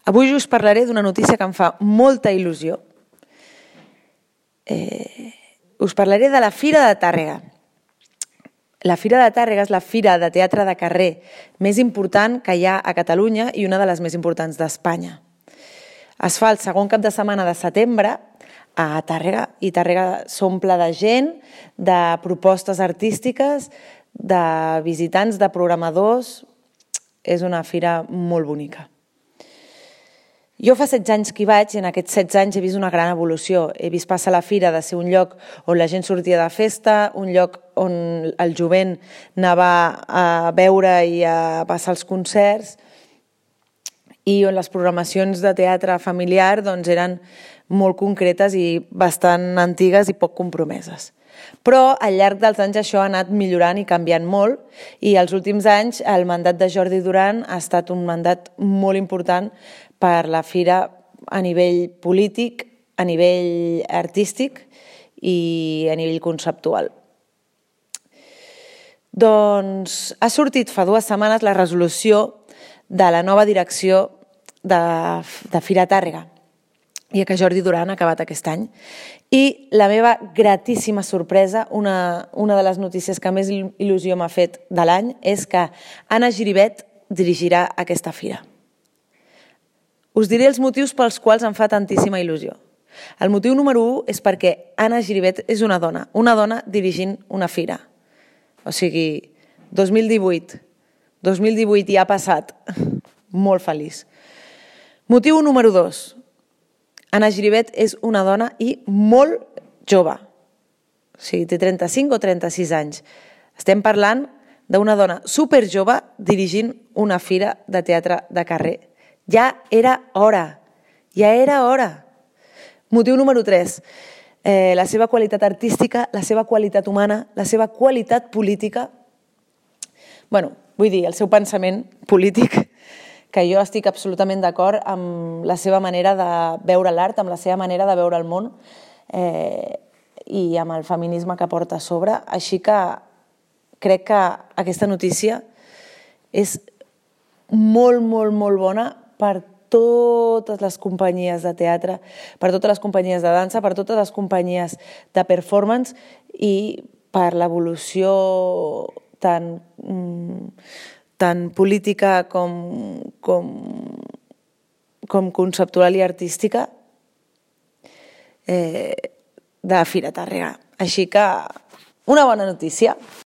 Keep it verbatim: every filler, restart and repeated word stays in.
Avui us parlaré d'una notícia que em fa molta il·lusió. Eh, us parlaré de la Fira de Tàrrega. La Fira de Tàrrega és la fira de teatre de carrer més important que hi ha a Catalunya i una de les més importants d'Espanya. Es fa el segon cap de setmana de setembre a Tàrrega i Tàrrega s'omple de gent, de propostes artístiques, de visitants, de programadors. És una fira molt bonica. Jo fa setze anys que hi vaig i en aquests setze anys he vist una gran evolució. He vist passar la fira de ser un lloc on la gent sortia de festa, un lloc on el jovent anava a veure i a passar els concerts i on les programacions de teatre familiar doncs, eren molt concretes i bastant antigues i poc compromeses. Però al llarg dels anys això ha anat millorant i canviant molt i els últims anys el mandat de Jordi Duran ha estat un mandat molt important per la fira a nivell polític, a nivell artístic i a nivell conceptual. Doncs ha sortit fa dues setmanes la resolució de la nova direcció de, de Fira Tàrrega, ja que Jordi Duran ha acabat aquest any. I la meva gratíssima sorpresa, una, una de les notícies que més il·lusió m'ha fet de l'any, és que Anna Giribet dirigirà aquesta fira. Us diré els motius pels quals em fa tantíssima il·lusió. El motiu número u és perquè Anna Giribet és una dona, una dona dirigint una fira. O sigui, dos mil divuit. dos mil divuit ja ha passat. Molt feliç. Motiu número dos. Anna Giribet és una dona i molt jove. O sigui, té trenta-cinc o trenta-sis anys. Estem parlant d'una dona superjove dirigint una fira de teatre de carrer. Ja era hora, ja era hora. Motiu número tres, eh, la seva qualitat artística, la seva qualitat humana, la seva qualitat política. Bueno, vull dir, el seu pensament polític, que jo estic absolutament d'acord amb la seva manera de veure l'art, amb la seva manera de veure el món eh, i amb el feminisme que porta a sobre. Així que crec que aquesta notícia és molt, molt, molt bona per totes les companyies de teatre, per totes les companyies de dansa, per totes les companyies de performance i per l'evolució tan, tan política com, com, com conceptual i artística eh, de Fira Tàrrega. Així que una bona notícia.